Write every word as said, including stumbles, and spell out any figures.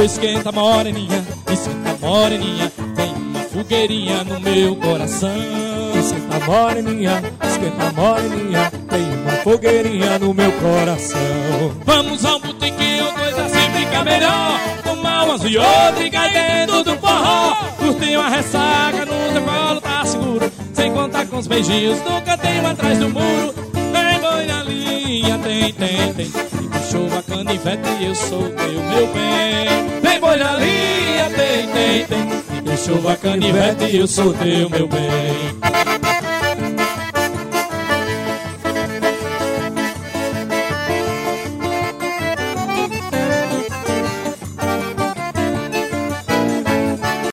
esquenta moreninha, esquenta moreninha, tem uma fogueirinha no meu coração. Esquenta moreninha, esquenta moreninha, tem uma fogueirinha no meu coração. Vamos ao botequim, dois assim fica melhor. Tomar umas e outra e cai dentro do forró. Curtir uma ressaca no teu colo, tá seguro. Sem contar com os beijinhos do cantinho atrás do muro. Vem boi na linha, tem, tem, tem. E puxou a canivete e eu soltei o meu bem. Vem boi na linha, tem, tem, tem. E deixou a canivete e eu soltei o meu bem.